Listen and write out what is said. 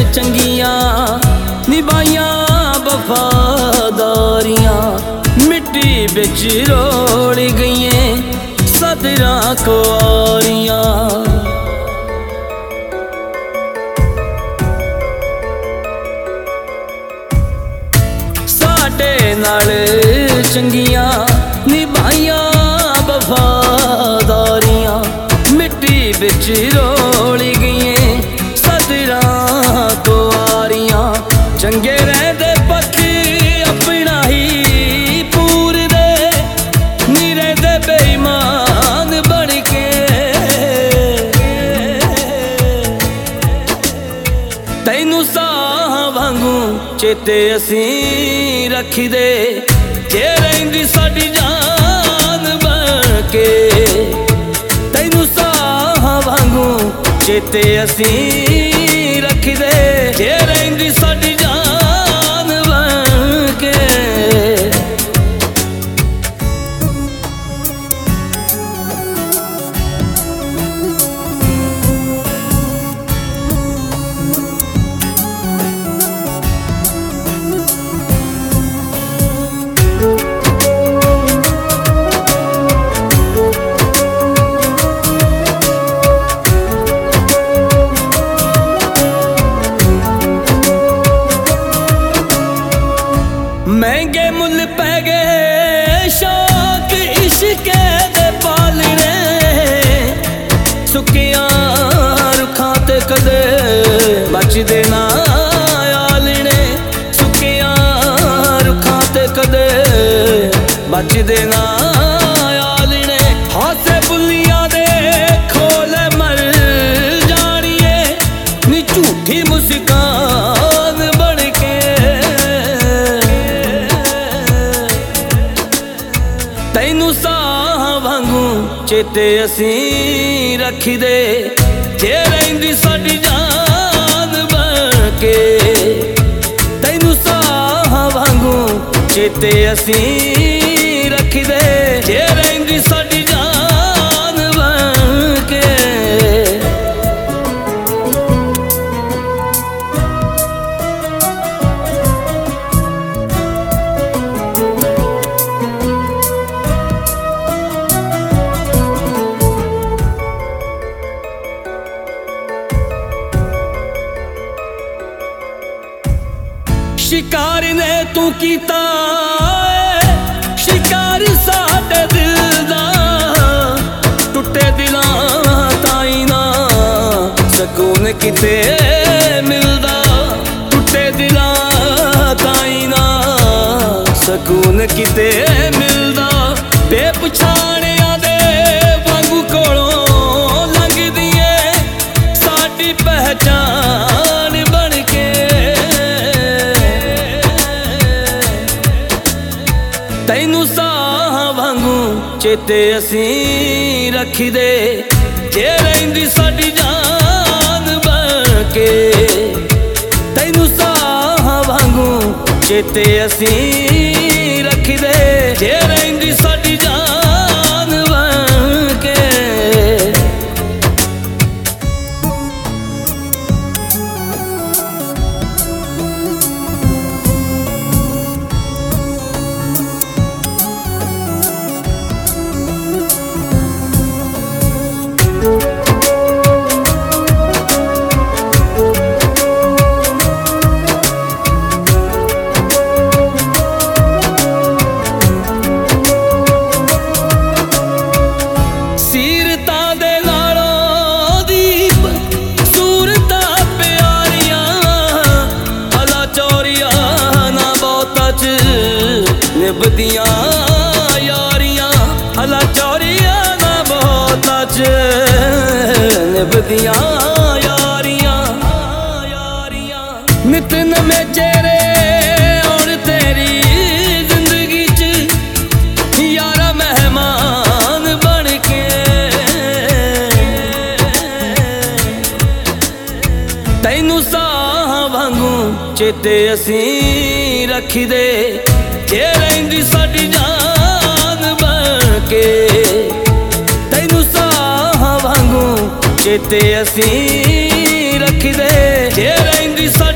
चंगियां निभाइयां वफादारियां मिट्टी बिच रोड़ गईए सदरा कुआरियां। साडे नाल चंगियां निभाइयां वफादारियां मिट्टी बिच रोड़ गईए सदरा कुआरियां। चंगे रहंदे पक्षी अपना ही पूरदे नी रहंदे बेईमान बन के। तैनू साह वांगू चेते असी रखदे जे रहिंदी साडी जान बन के। तैनू साह वांगू चेते असी रखदे जे रहिंदी साडी जान बन के। महंगे मुल पै गए शौक इश्के दे पालने सुकिया रुखां ते कदे बचदे ना आलने। सुकिया रुखां ते कदे बचदे ना आलने। हासे बुलियां दे खोले मर जानिए नी झूठी मुस्कान बन के। तैनू साह वांगू चेते असी रखदे जे रहिंदी साडी जान बन के। तैनू साह वांगू चेते असी रखदे जे रहिंदी साडी जान बन के। शिकार ने तू कीता शिकार साडे दिल दा। टुटे दिलां ताई ना सकून किते मिलदा। टुटे दिलां ताई ना सकून किते मिलदा। बेपछाणियां दे वांगू कोलों लंघदी ऐ साडी पहचान बन के। तैनू साह वांगू चेते असी रखदे जे रहिंदी साडी जान बन के। तैनू साह वांगू चेते असी रखदे जे रहिंदी साडी जान बन के। निभदियां यारियां हला चौरियां ना बहुता च। निभदियां यारियां नित नमें चेहरे और तेरी जिंदगी च यारा मेहमान बन के। तैनू साह वांगू चेते असी रखदे जे रहिंदी साडी जान बन के। तैनू साह वांगू चेते असी रखदे जे रहिंदी